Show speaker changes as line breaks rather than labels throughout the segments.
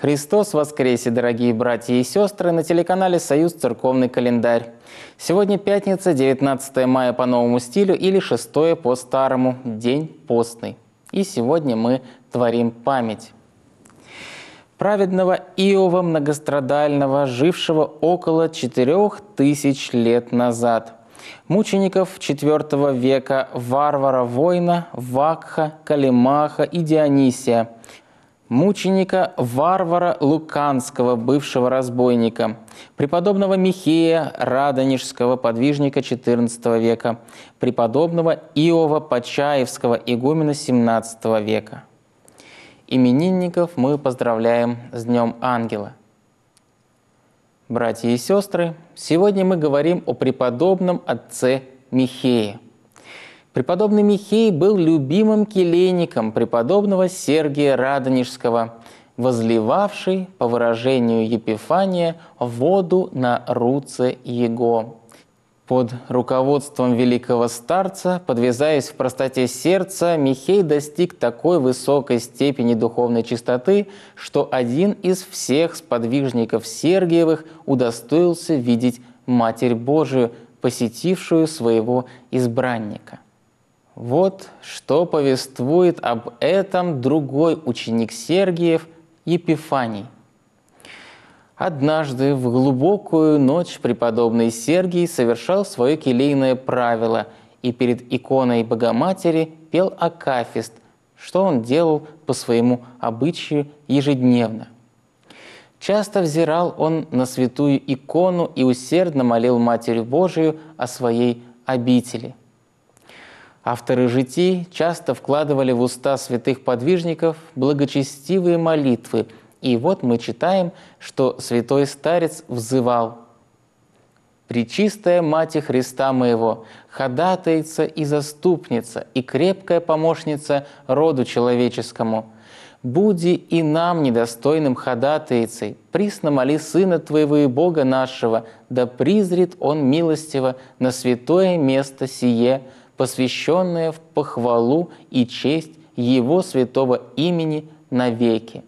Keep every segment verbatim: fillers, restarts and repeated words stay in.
Христос воскресе, дорогие братья и сестры, на телеканале «Союз. Церковный календарь». Сегодня пятница, девятнадцатое мая по новому стилю или шестое по старому, день постный. И сегодня мы творим память праведного Иова Многострадального, жившего около четырех тысяч лет назад, мучеников четвёртого века Варвара-воина, Вакха, Калимаха и Дионисия, мученика Варвара Луканского, бывшего разбойника, преподобного Михея Радонежского, подвижника четырнадцатого века, преподобного Иова Почаевского, игумена семнадцатого века. Именинников мы поздравляем с Днем Ангела. Братья и сестры, сегодня мы говорим о преподобном отце Михее. Преподобный Михей был любимым келейником преподобного Сергия Радонежского, возливавший, по выражению Епифания, воду на руце его. Под руководством великого старца, подвязаясь в простоте сердца, Михей достиг такой высокой степени духовной чистоты, что один из всех сподвижников Сергиевых удостоился видеть Матерь Божию, посетившую своего избранника. Вот что повествует об этом другой ученик Сергиев, Епифаний. Однажды в глубокую ночь преподобный Сергий совершал свое келейное правило и перед иконой Богоматери пел акафист, что он делал по своему обычаю ежедневно. Часто взирал он на святую икону и усердно молил Матерь Божию о своей обители. Авторы житий часто вкладывали в уста святых подвижников благочестивые молитвы, и вот мы читаем, что святой старец взывал: «Пречистая Мать Христа моего, ходатайца и заступница, и крепкая помощница роду человеческому, буди и нам, недостойным ходатайцей, присно моли Сына Твоего и Бога нашего, да призрит Он милостиво на святое место сие, посвященное в похвалу и честь Его святого имени навеки.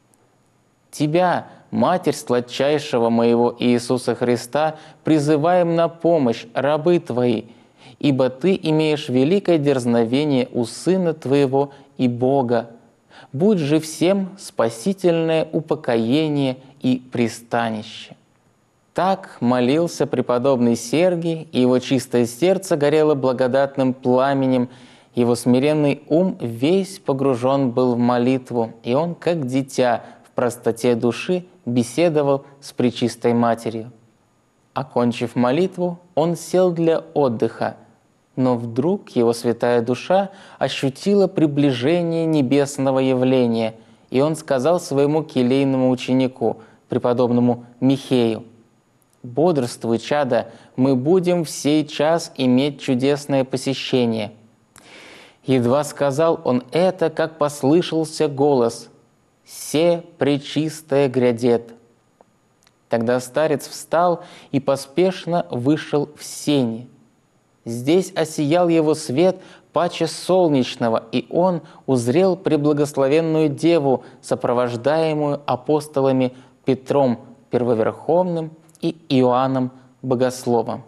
Тебя, Матерь сладчайшего моего Иисуса Христа, призываем на помощь, рабы Твои, ибо Ты имеешь великое дерзновение у Сына Твоего и Бога. Будь же всем спасительное упокоение и пристанище». Так молился преподобный Сергий, и его чистое сердце горело благодатным пламенем, его смиренный ум весь погружен был в молитву, и он, как дитя, в простоте души беседовал с Пречистой Матерью. Окончив молитву, он сел для отдыха, но вдруг его святая душа ощутила приближение небесного явления, и он сказал своему келейному ученику, преподобному Михею: «Бодрствуй, чадо, мы будем в сей час иметь чудесное посещение». Едва сказал он это, как послышался голос: «Се пречистая грядет». Тогда старец встал и поспешно вышел в сени. Здесь осиял его свет паче солнечного, и он узрел преблагословенную Деву, сопровождаемую апостолами Петром Первоверховным и Иоанном Богословом.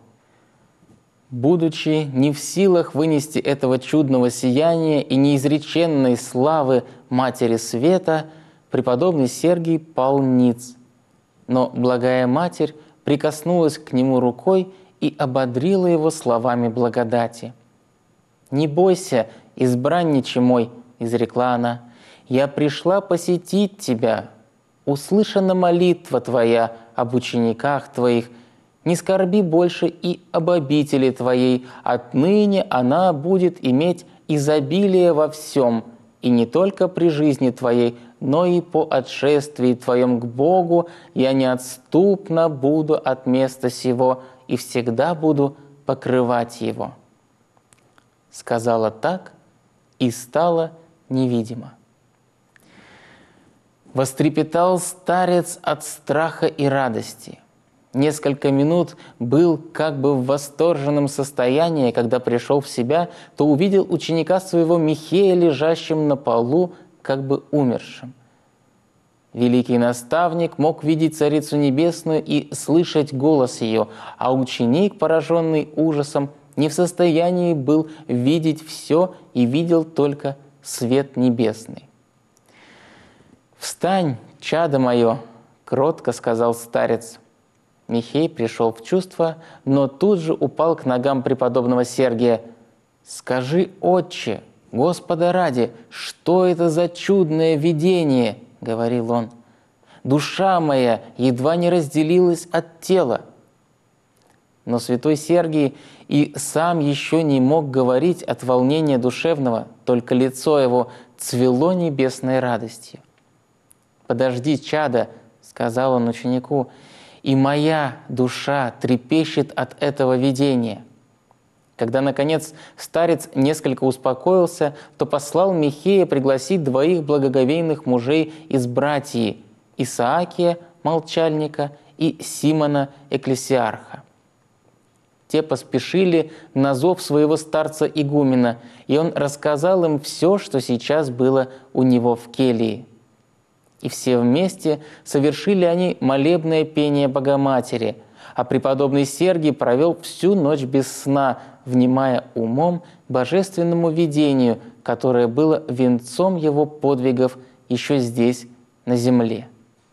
Будучи не в силах вынести этого чудного сияния и неизреченной славы Матери Света, преподобный Сергий пал ниц. Но благая Матерь прикоснулась к нему рукой и ободрила его словами благодати. «Не бойся, избранниче мой», — изрекла она, — «я пришла посетить тебя. Услышана молитва твоя об учениках твоих. Не скорби больше и об обители твоей. Отныне она будет иметь изобилие во всем, и не только при жизни твоей, но и по отшествии твоем к Богу я неотступно буду от места сего и всегда буду покрывать его». Сказала так, и стало невидимо. Вострепетал старец от страха и радости. Несколько минут был как бы в восторженном состоянии, когда пришел в себя, то увидел ученика своего Михея, лежащим на полу, как бы умершим. Великий наставник мог видеть Царицу Небесную и слышать голос ее, а ученик, пораженный ужасом, не в состоянии был видеть все и видел только свет небесный. «Встань, чадо мое!» — кротко сказал старец. Михей пришел в чувство, но тут же упал к ногам преподобного Сергия. «Скажи, отче, Господа ради, что это за чудное видение?» — говорил он. «Душа моя едва не разделилась от тела». Но святой Сергий и сам еще не мог говорить от волнения душевного, только лицо его цвело небесной радостью. «Подожди, чадо», — сказал он ученику, — «и моя душа трепещет от этого видения». Когда, наконец, старец несколько успокоился, то послал Михея пригласить двоих благоговейных мужей из братьи – Исаакия, молчальника, и Симона, экклесиарха. Те поспешили на зов своего старца-игумена, и он рассказал им все, что сейчас было у него в келье. И все вместе совершили они молебное пение Богоматери, а преподобный Сергий провел всю ночь без сна, внимая умом божественному видению, которое было венцом его подвигов еще здесь, на земле.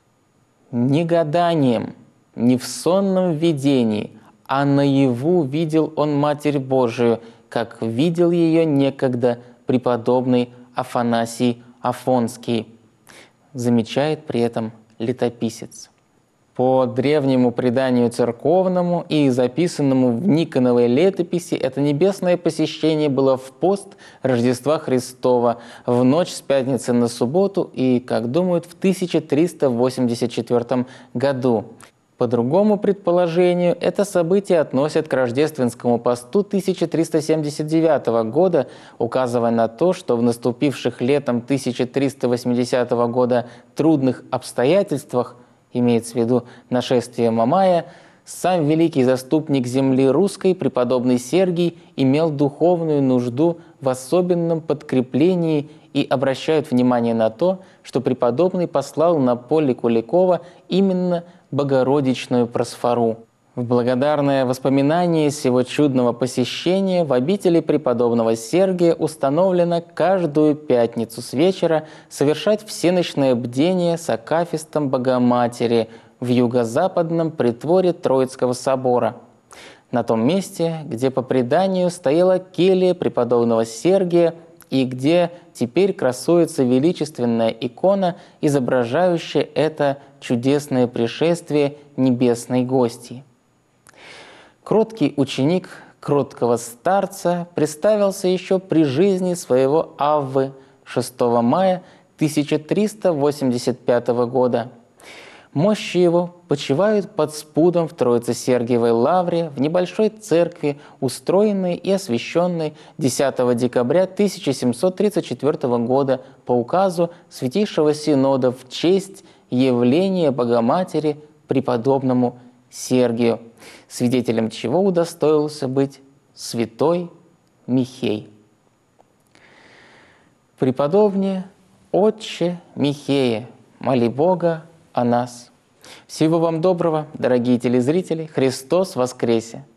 Не гаданием, не в сонном видении, а наяву видел он Матерь Божию, как видел ее некогда преподобный Афанасий Афонский, замечает при этом летописец. По древнему преданию церковному и записанному в Никоновой летописи, это небесное посещение было в пост Рождества Христова, в ночь с пятницы на субботу и, как думают, в тысяча триста восемьдесят четвёртом году. По другому предположению, это событие относят к рождественскому посту тысяча триста семьдесят девятого года, указывая на то, что в наступивших летом тысяча триста восьмидесятого года трудных обстоятельствах, имеется в виду нашествие Мамая, сам великий заступник земли русской, преподобный Сергий, имел духовную нужду в особенном подкреплении и обращают внимание на то, что преподобный послал на поле Куликова именно Богородичную просфору. В благодарное воспоминание сего чудного посещения в обители преподобного Сергия установлено каждую пятницу с вечера совершать всеночное бдение с акафистом Богоматери в юго-западном притворе Троицкого собора, на том месте, где по преданию стояла келья преподобного Сергия и где теперь красуется величественная икона, изображающая это чудесное пришествие небесной гостьи. Кроткий ученик кроткого старца представился еще при жизни своего Аввы шестого мая тысяча триста восемьдесят пятого года. Мощи его почивают под спудом в Троице-Сергиевой лавре в небольшой церкви, устроенной и освященной десятого декабря тысяча семьсот тридцать четвёртого года по указу Святейшего Синода в честь явления Богоматери преподобному Сергию, свидетелем чего удостоился быть святой Михей. Преподобнее, отче Михея, моли Бога о нас. Всего вам доброго, дорогие телезрители! Христос воскресе!